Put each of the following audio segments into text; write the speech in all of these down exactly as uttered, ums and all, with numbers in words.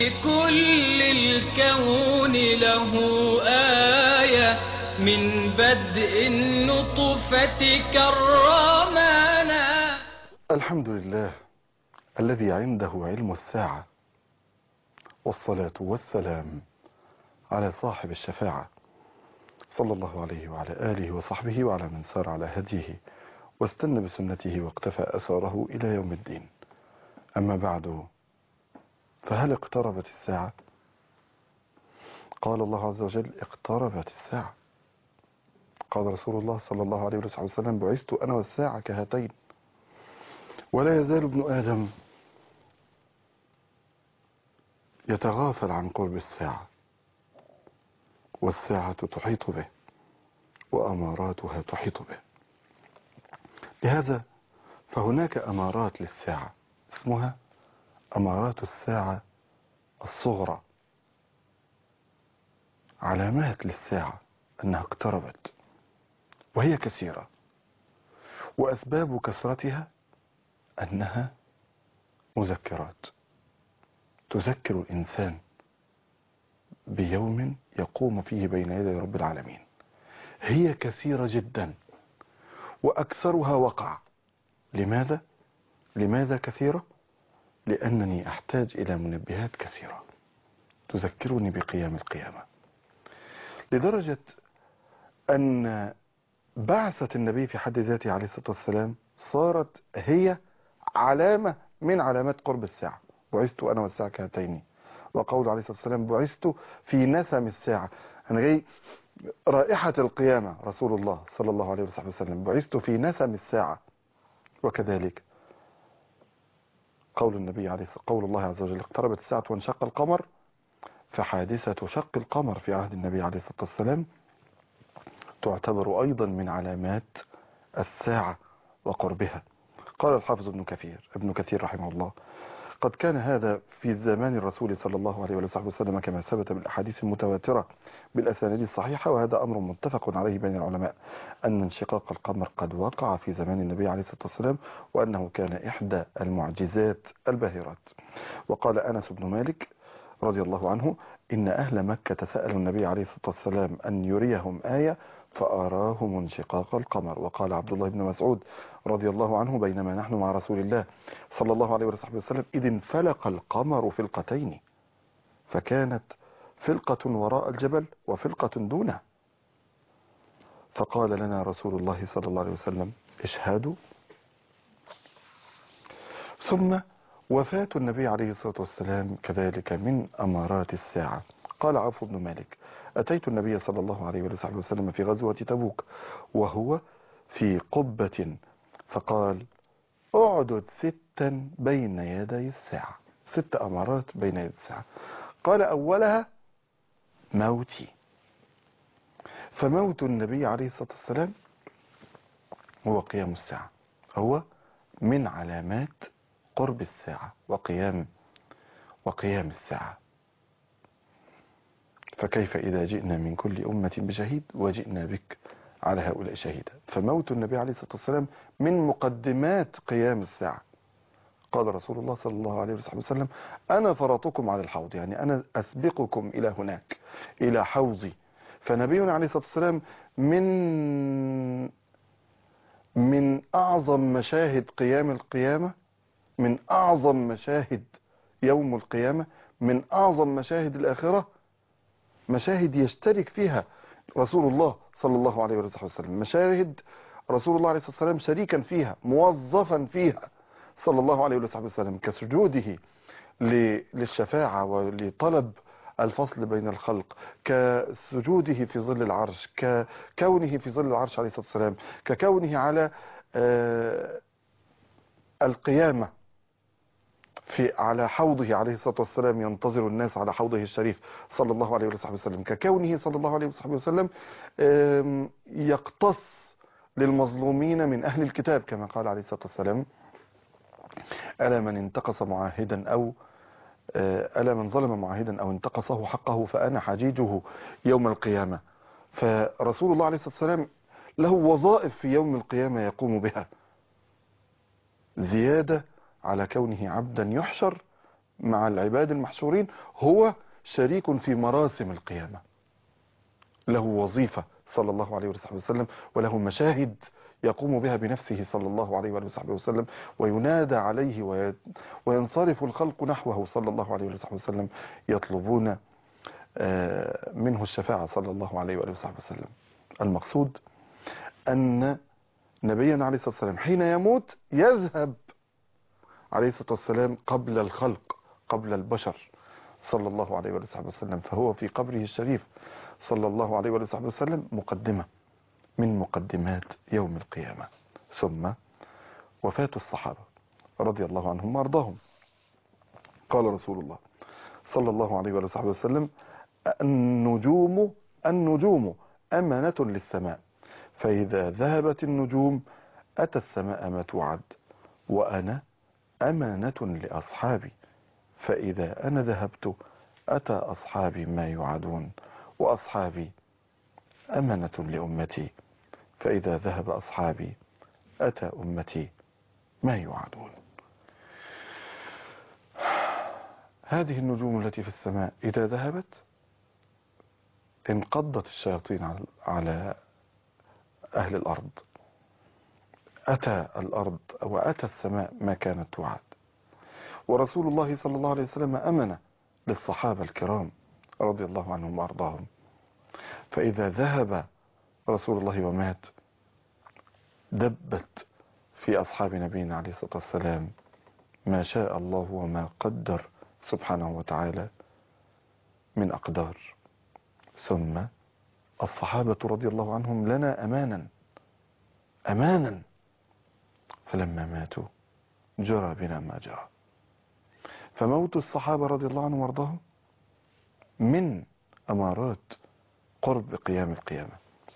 كل الكون له آية من بدء النطفة كرمنا. الحمد لله الذي عنده علم الساعة، والصلاة والسلام على صاحب الشفاعة صلى الله عليه وعلى آله وصحبه وعلى من سار على هديه واستنى بسنته واقتفى أثاره إلى يوم الدين. أما بعد، فهل اقتربت الساعة؟ قال الله عز وجل: اقتربت الساعة. قال رسول الله صلى الله عليه وسلم: بعثت أنا والساعة كهاتين. ولا يزال ابن آدم يتغافل عن قرب الساعة، والساعة تحيط به وأماراتها تحيط به. لهذا فهناك أمارات للساعة اسمها أمارات الساعة الصغرى، علامات للساعة أنها اقتربت، وهي كثيرة، وأسباب كثرتها أنها مذكرات تذكر الإنسان بيوم يقوم فيه بين يدي رب العالمين. هي كثيرة جدا وأكثرها وقع. لماذا؟ لماذا كثيرة؟ لأنني أحتاج إلى منبهات كثيرة تذكرني بقيام القيامة، لدرجة أن بعثة النبي في حد ذاته عليه الصلاة والسلام صارت هي علامة من علامات قرب الساعة. بعثت أنا والساعة كهاتين. وقول عليه الصلاة والسلام: بعثت في نسم الساعة. أنا جاي رائحة القيامة. رسول الله صلى الله عليه وسلم: بعثت في نسم الساعة. وكذلك قول النبي عليه الصلاة قول الله عز وجل: اقتربت الساعة وانشق القمر. فحادثة شق القمر في عهد النبي عليه الصلاة والسلام تعتبر أيضا من علامات الساعة وقربها. قال الحافظ ابن كثير ابن كثير رحمه الله: قد كان هذا في زمان الرسول صلى الله عليه وسلم كما ثبت بالأحاديث المتواترة بالأسانيد الصحيحة، وهذا أمر متفق عليه بين العلماء أن انشقاق القمر قد وقع في زمان النبي عليه الصلاة والسلام، وأنه كان إحدى المعجزات الباهرات. وقال أنس بن مالك رضي الله عنه: إن أهل مكة سألوا النبي عليه الصلاة والسلام أن يريهم آية فأراهم انشقاق القمر. وقال عبد الله بن مسعود رضي الله عنه: بينما نحن مع رسول الله صلى الله عليه وسلم إذ انفلق القمر فلقتين، فكانت فلقة وراء الجبل وفلقة دونه، فقال لنا رسول الله صلى الله عليه وسلم: اشهدوا. ثم وفاة النبي عليه الصلاة والسلام كذلك من أمارات الساعة. قال عوف بن مالك: أتيت النبي صلى الله عليه وسلم في غزوة تبوك وهو في قبة، فقال: اعدد ستا بين يدي الساعة. ست أمارات بين يدي الساعة. قال: أولها موتي. فموت النبي عليه الصلاة والسلام هو قيام الساعة، هو من علامات قرب الساعة وقيام وقيام الساعة. فكيف إذا جئنا من كل أمة بشهيد وجئنا بك على هؤلاء شهيدا. فموت النبي عليه الصلاة والسلام من مقدمات قيام الساعة. قال رسول الله صلى الله عليه وسلم: أنا فرطكم على الحوض، يعني أنا أسبقكم إلى هناك إلى حوضي. فنبينا عليه الصلاة والسلام من من أعظم مشاهد قيام القيامة، من أعظم مشاهد يوم القيامة، من أعظم مشاهد الآخرة، مشاهد يشترك فيها رسول الله صلى الله عليه وسلم، مشاهد رسول الله عليه الصلاة والسلام شريكا فيها، موظفا فيها صلى الله عليه وسلم، كسجوده للشفاعة ولطلب الفصل بين الخلق، كسجوده في ظل العرش، ككونه في ظل العرش عليه الصلاة والسلام، ككونه على القيامة في على حوضه عليه الصلاة والسلام ينتظر الناس على حوضه الشريف صلى الله عليه وسلم، ككونه صلى الله عليه وسلم يقتص للمظلومين من أهل الكتاب كما قال عليه الصلاة والسلام: ألا من انتقص معاهدا أو ألا من ظلم معاهدا أو انتقصه حقه فأنا حجيجه يوم القيامة. فرسول الله عليه الصلاة والسلام له وظائف في يوم القيامة يقوم بها، زيادة على كونه عبدا يحشر مع العباد المحشورين هو شريك في مراسم القيامة، له وظيفة صلى الله عليه وصحبه وسلم، وله مشاهد يقوم بها بنفسه صلى الله عليه وصحبه وسلم، وينادى عليه وينصرف الخلق نحوه صلى الله عليه وصحبه وسلم يطلبون منه الشفاعة صلى الله عليه وصحبه وسلم. المقصود أن نبينا عليه الصلاة والسلام حين يموت يذهب عليه الصلاة والسلام قبل الخلق، قبل البشر صلى الله عليه وصحبه وسلم، فهو في قبره الشريف صلى الله عليه وصحبه وسلم مقدمة من مقدمات يوم القيامة. ثم وفاة الصحابة رضي الله عنهم وارضاهم. قال رسول الله صلى الله عليه وصحبه وسلم: النجوم النجوم أمانة للسماء، فإذا ذهبت النجوم أتى السماء ما توعد، وأنا أمانة لأصحابي، فإذا أنا ذهبت أتى أصحابي ما يوعدون، وأصحابي أمانة لأمتي، فإذا ذهب أصحابي أتى أمتي ما يوعدون. هذه النجوم التي في السماء إذا ذهبت انقضت الشياطين على أهل الأرض، أتى الأرض وأتى السماء ما كانت توعد. ورسول الله صلى الله عليه وسلم أمن للصحابة الكرام رضي الله عنهم وأرضاهم، فإذا ذهب رسول الله ومات دبت في أصحاب نبينا عليه الصلاة والسلام ما شاء الله وما قدر سبحانه وتعالى من أقدار. ثم الصحابة رضي الله عنهم لنا أمانا أمانا، فلما ماتوا جرى بنا ما جرى. فموت الصحابة رضي الله عنهم وارضاهم من أمارات قرب قيام القيامة،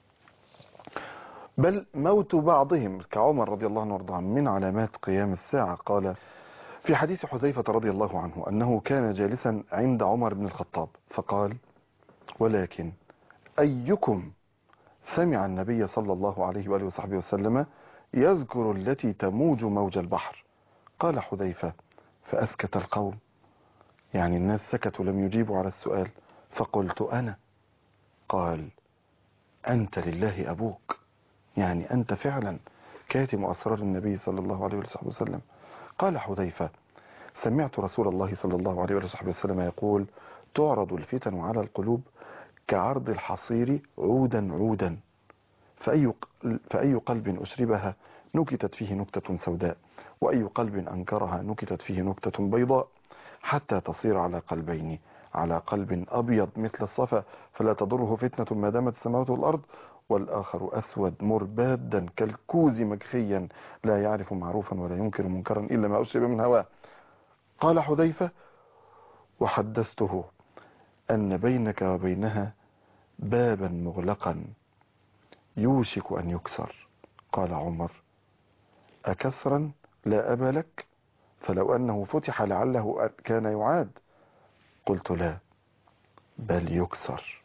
بل موت بعضهم كعمر رضي الله عنه وارضاه من علامات قيام الساعة. قال في حديث حذيفة رضي الله عنه أنه كان جالسا عند عمر بن الخطاب فقال: ولكن أيكم سمع النبي صلى الله عليه وآله وصحبه وسلم يذكر التي تموج موج البحر؟ قال حذيفة: فأسكت القوم، يعني الناس سكتوا لم يجيبوا على السؤال، فقلت أنا. قال: أنت لله أبوك، يعني أنت فعلا كاتم أسرار النبي صلى الله عليه وصحبه وسلم. قال حذيفة: سمعت رسول الله صلى الله عليه وصحبه وسلم يقول: تعرض الفتن على القلوب كعرض الحصير عودا عودا، فأي فأي قلب أشربها نكتت فيه نكتة سوداء، وأي قلب أنكرها نكتت فيه نكتة بيضاء، حتى تصير على قلبين، على قلب أبيض مثل الصفا فلا تضره فتنة ما دامت السماوات والأرض، والآخر أسود مربادا كالكوز مكخيا لا يعرف معروفا ولا ينكر منكرا إلا ما أشرب من هواه. قال حذيفة: وحدثته أن بينك وبينها بابا مغلقا يوشك أن يكسر. قال عمر: أكسرا لا أبا لك؟ فلو أنه فتح لعله كان يعاد. قلت: لا، بل يكسر.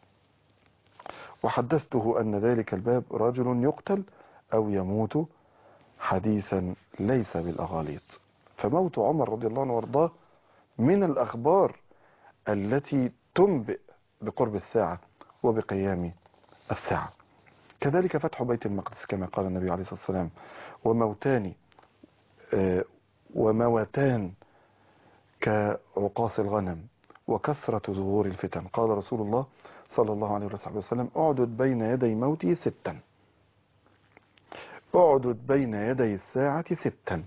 وحدثته أن ذلك الباب رجل يقتل أو يموت حديثا ليس بالأغاليط. فموت عمر رضي الله عنه وارضاه من الأخبار التي تنبئ بقرب الساعة وبقيام الساعة. كذلك فتح بيت المقدس كما قال النبي عليه الصلاة والسلام: وموتان وموتان كعقاص الغنم وكثرة ظهور الفتن. قال رسول الله صلى الله عليه وسلم: اعدد بين يدي موتي ستا، اعدد بين يدي الساعة ستا: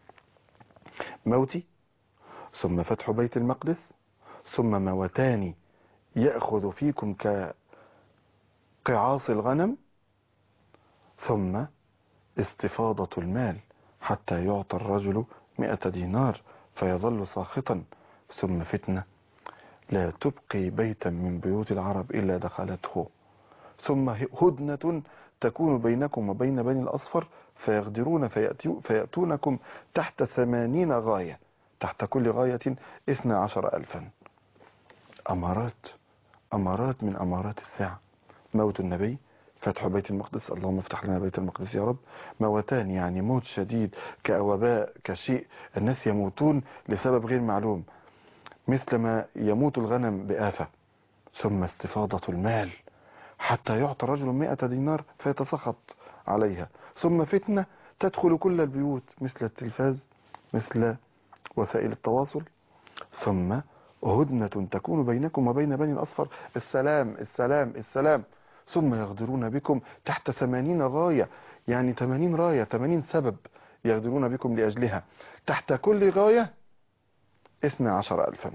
موتي، ثم فتح بيت المقدس، ثم موتان يأخذ فيكم كقعاص الغنم، ثم استفاضة المال حتى يعطى الرجل مئة دينار فيظل ساخطا، ثم فتنة لا تبقي بيتا من بيوت العرب إلا دخلته، ثم هدنة تكون بينكم وبين بني الأصفر فيغدرون فيأتونكم تحت ثمانين غاية، تحت كل غاية اثنى عشر ألفا. أمارات أمارات من أمارات الساعة. موت النبي، فتح بيت المقدس، اللهم افتح لنا بيت المقدس يا رب. موتان يعني موت شديد كوباء كشيء، الناس يموتون لسبب غير معلوم. مثلما يموت الغنم بآفة، ثم استفاضة المال حتى يعطى رجل مئة دينار فيتسخط عليها، ثم فتنة تدخل كل البيوت مثل التلفاز، مثل وسائل التواصل، ثم هدنة تكون بينكم وبين بني الأصفر، السلام السلام السلام، ثم يغدرون بكم تحت ثمانين غاية، يعني ثمانين راية، ثمانين سبب يغدرون بكم لأجلها، تحت كل غاية اثنى عشر ألفا.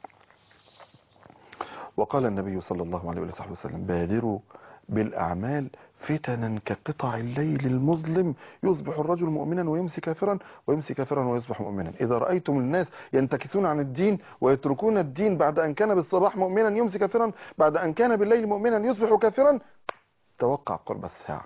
وقال النبي صلى الله عليه وصحبه وسلم: بادروا بالأعمال فتنا كقطع الليل المظلم، يصبح الرجل مؤمنا ويمسي كافرا، ويمسي كافرا ويصبح مؤمنا. إذا رأيتم الناس ينتكسون عن الدين ويتركون الدين بعد أن كان بالصباح مؤمنا يمسي كافرا، بعد أن كان بالليل مؤمنا يصبح كافرا، توقع قرب الساعة.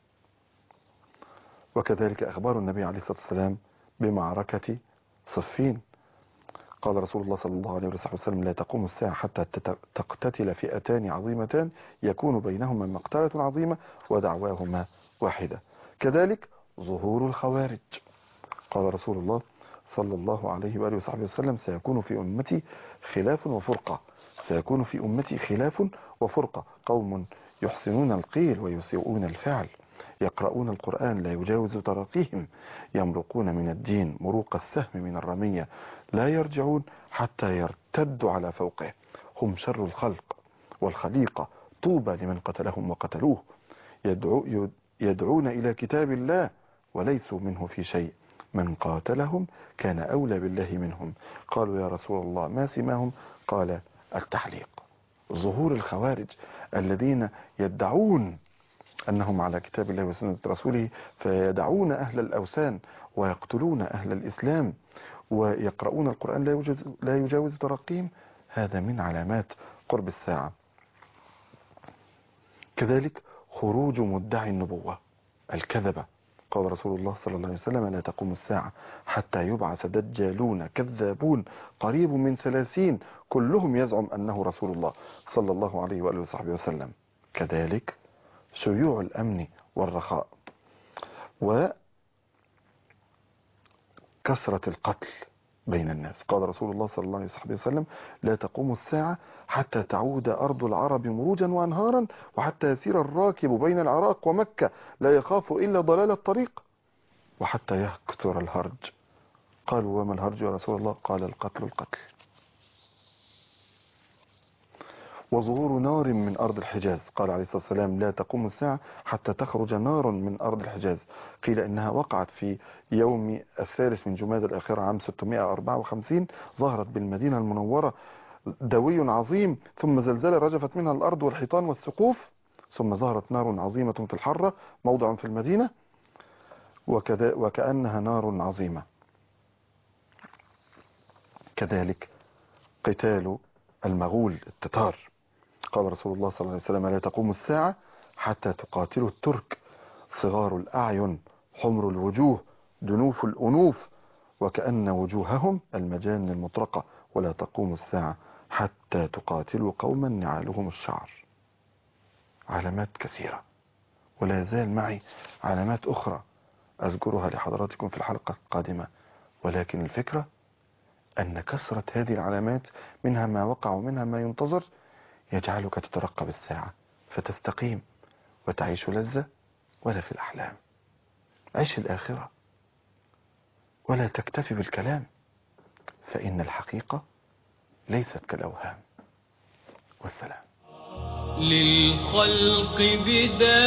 وكذلك أخبار النبي عليه الصلاة والسلام بمعركة صفين. قال رسول الله صلى الله عليه وسلم: لا تقوم الساعة حتى تقتتل فئتان عظيمتان يكون بينهما مقتلة عظيمة ودعواهما واحدة. كذلك ظهور الخوارج. قال رسول الله صلى الله عليه وآله وصحبه وسلم: سيكون في أمتي خلاف وفرقة، سيكون في أمتي خلاف وفرقة، قوم يحسنون القيل ويسيئون الفعل، يقرؤون القرآن لا يجاوز تراقيهم، يمرقون من الدين مروق السهم من الرمية، لا يرجعون حتى يرتدوا على فوقه، هم شر الخلق والخليقة، طوبى لمن قتلهم وقتلوه، يدعو يدعون إلى كتاب الله وليسوا منه في شيء، من قاتلهم كان أولى بالله منهم. قالوا: يا رسول الله ما سماهم؟ قال: التحليق. ظهور الخوارج الذين يدعون أنهم على كتاب الله وسنة رسوله، فيدعون أهل الأوثان ويقتلون أهل الإسلام ويقرؤون القرآن لا يجاوز, لا يجاوز ترقيهم، هذا من علامات قرب الساعة. كذلك خروج مدعي النبوة، الكذبة. قال رسول الله صلى الله عليه وسلم: لا تقوم الساعة حتى يبعث دجالون كذابون قريب من ثلاثين كلهم يزعم أنه رسول الله صلى الله عليه وآله وصحبه وسلم. كذلك شيوع الأمن والرخاء وكثرة القتل بين الناس. قال رسول الله صلى الله عليه وسلم: لا تقوم الساعة حتى تعود أرض العرب مروجا وأنهارا، وحتى يسير الراكب بين العراق ومكة لا يخاف إلا ضلال الطريق، وحتى يكثر الهرج. قالوا: وما الهرج يا رسول الله؟ قال: القتل القتل. وظهور نار من أرض الحجاز. قال عليه الصلاة والسلام: لا تقوم الساعة حتى تخرج نار من أرض الحجاز. قيل إنها وقعت في يوم الثالث من جماد الآخرة عام ستمائة وأربعة وخمسين، ظهرت بالمدينة المنورة دوي عظيم، ثم زلزال رجفت منها الأرض والحيطان والسقوف، ثم ظهرت نار عظيمة في الحرة موضع في المدينة وكذا وكأنها نار عظيمة. كذلك قتال المغول التتار. قال رسول الله صلى الله عليه وسلم: لا تقوم الساعة حتى تقاتلوا الترك، صغار الأعين حمر الوجوه دنوف الأنوف وكأن وجوههم المجان المطرقة، ولا تقوم الساعة حتى تقاتلوا قوما نعالهم الشعر. علامات كثيرة، ولا يزال معي علامات أخرى أذكرها لحضراتكم في الحلقة القادمة، ولكن الفكرة أن كثرة هذه العلامات منها ما وقع ومنها ما ينتظر يجعلك تترقب الساعة فتستقيم وتعيش لذة ولا في الأحلام. عيش الآخرة ولا تكتفي بالكلام، فإن الحقيقة ليست كالأوهام. والسلام. للخلق بداية